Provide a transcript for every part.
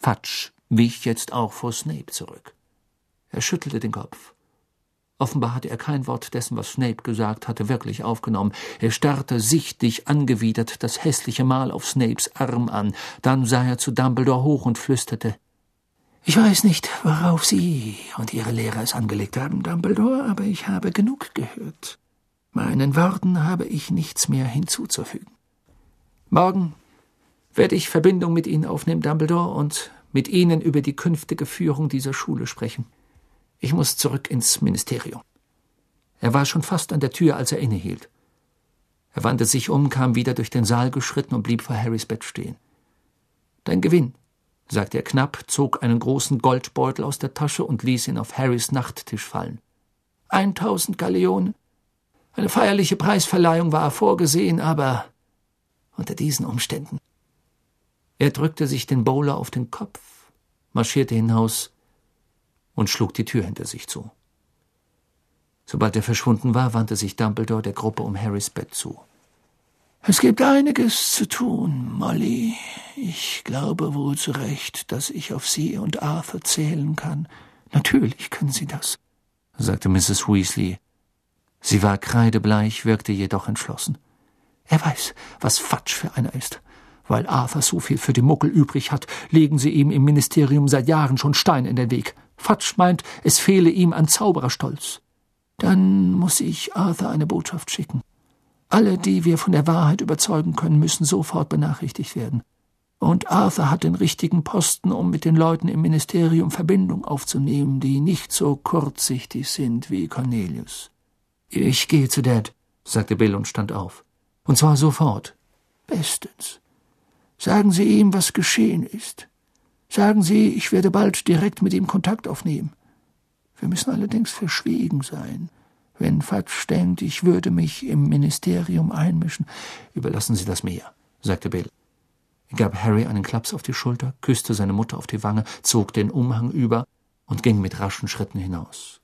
Fudge wich jetzt auch vor Snape zurück. Er schüttelte den Kopf. Offenbar hatte er kein Wort dessen, was Snape gesagt hatte, wirklich aufgenommen. Er starrte sichtlich angewidert das hässliche Mal auf Snapes Arm an. Dann sah er zu Dumbledore hoch und flüsterte: »Ich weiß nicht, worauf Sie und Ihre Lehrer es angelegt haben, Dumbledore, aber ich habe genug gehört. Meinen Worten habe ich nichts mehr hinzuzufügen. Morgen werde ich Verbindung mit Ihnen aufnehmen, Dumbledore, und mit Ihnen über die künftige Führung dieser Schule sprechen. Ich muss zurück ins Ministerium.« Er war schon fast an der Tür, als er innehielt. Er wandte sich um, kam wieder durch den Saal geschritten und blieb vor Harrys Bett stehen. »Dein Gewinn«, sagte er knapp, zog einen großen Goldbeutel aus der Tasche und ließ ihn auf Harrys Nachttisch fallen. 1000 Galeonen. Eine feierliche Preisverleihung war vorgesehen, aber unter diesen Umständen. Er drückte sich den Bowler auf den Kopf, marschierte hinaus und schlug die Tür hinter sich zu. Sobald er verschwunden war, wandte sich Dumbledore der Gruppe um Harrys Bett zu. »Es gibt einiges zu tun, Molly. Ich glaube wohl zu Recht, dass ich auf Sie und Arthur zählen kann.« »Natürlich können Sie das«, sagte Mrs. Weasley. Sie war kreidebleich, wirkte jedoch entschlossen. »Er weiß, was Fudge für einer ist. Weil Arthur so viel für die Muggel übrig hat, legen sie ihm im Ministerium seit Jahren schon Stein in den Weg. Fudge meint, es fehle ihm an Zaubererstolz. Dann muss ich Arthur eine Botschaft schicken. Alle, die wir von der Wahrheit überzeugen können, müssen sofort benachrichtigt werden. Und Arthur hat den richtigen Posten, um mit den Leuten im Ministerium Verbindung aufzunehmen, die nicht so kurzsichtig sind wie Cornelius.« »Ich gehe zu Dad«, sagte Bill und stand auf. »Und zwar sofort.« »Bestens. Sagen Sie ihm, was geschehen ist. Sagen Sie, ich werde bald direkt mit ihm Kontakt aufnehmen. Wir müssen allerdings verschwiegen sein. Wenn Fudge denkt, ich würde mich im Ministerium einmischen.« »Überlassen Sie das mir«, sagte Bill. Er gab Harry einen Klaps auf die Schulter, küsste seine Mutter auf die Wange, zog den Umhang über und ging mit raschen Schritten hinaus.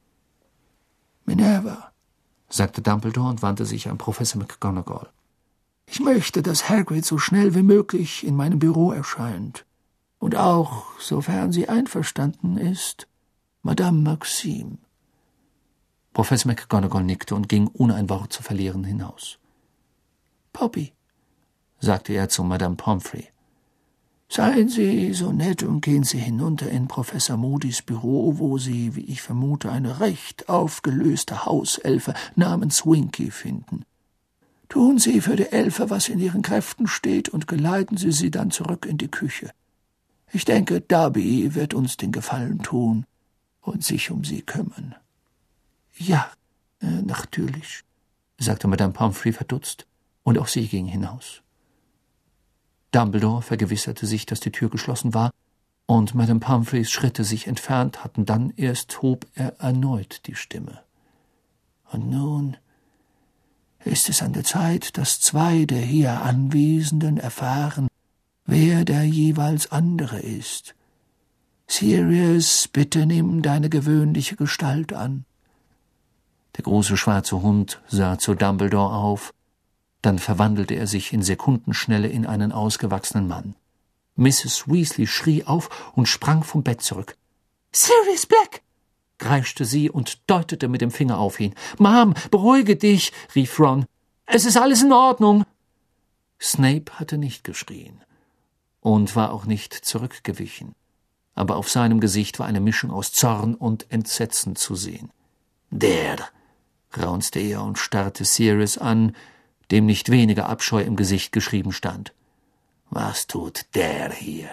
»Minerva«, sagte Dumbledore und wandte sich an Professor McGonagall. »Ich möchte, dass Hagrid so schnell wie möglich in meinem Büro erscheint. Und auch, sofern sie einverstanden ist, Madame Maxime.« Professor McGonagall nickte und ging, ohne ein Wort zu verlieren, hinaus. »Poppy«, sagte er zu Madame Pomfrey, »seien Sie so nett und gehen Sie hinunter in Professor Moody's Büro, wo Sie, wie ich vermute, eine recht aufgelöste Hauselfe namens Winky finden. Tun Sie für die Elfe, was in Ihren Kräften steht, und geleiten Sie sie dann zurück in die Küche. Ich denke, Darby wird uns den Gefallen tun und sich um sie kümmern.« »Ja, natürlich«, sagte Madame Pomfrey verdutzt, und auch sie ging hinaus. Dumbledore vergewisserte sich, dass die Tür geschlossen war und Madame Pomfreys Schritte sich entfernt hatten. Dann erst hob er erneut die Stimme. »Und nun ist es an der Zeit, dass 2 der hier Anwesenden erfahren, wer der jeweils andere ist. Sirius, bitte nimm deine gewöhnliche Gestalt an.« Der große schwarze Hund sah zu Dumbledore auf, dann verwandelte er sich in Sekundenschnelle in einen ausgewachsenen Mann. Mrs. Weasley schrie auf und sprang vom Bett zurück. »Sirius Black«, kreischte sie und deutete mit dem Finger auf ihn. »Mom, beruhige dich«, rief Ron. »Es ist alles in Ordnung.« Snape hatte nicht geschrien und war auch nicht zurückgewichen, aber auf seinem Gesicht war eine Mischung aus Zorn und Entsetzen zu sehen. »Der«, raunzte er und starrte Sirius an, dem nicht weniger Abscheu im Gesicht geschrieben stand. »Was tut der hier?«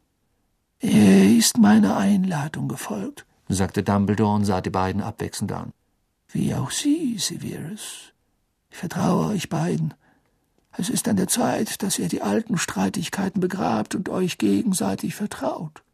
»Er ist meiner Einladung gefolgt«, sagte Dumbledore und sah die beiden abwechselnd an. »Wie auch Sie, Severus. Ich vertraue euch beiden. Es ist an der Zeit, dass ihr die alten Streitigkeiten begrabt und euch gegenseitig vertraut.«